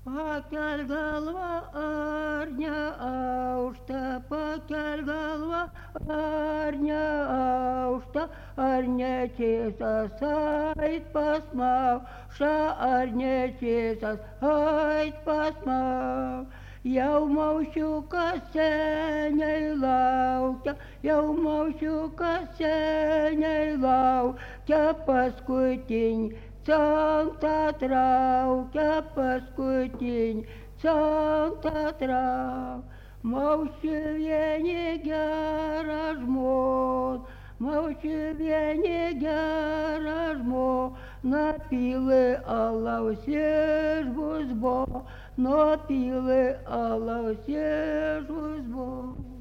Pakel galva arņa augsta, pakel galva arņa augsta, arņēķiesas ait pasmau, ša arņēķiesas ait pasmau. Jau maušiuka seniai laukia, jau maušiuka seniai laukia, paskutinį centą traukia, paskutinį centą traukia. Maušiuvienė gera žmona, maušiuvienė gera žmona, pili alaus iš bus bo, nuo pili alaus iš bus bo.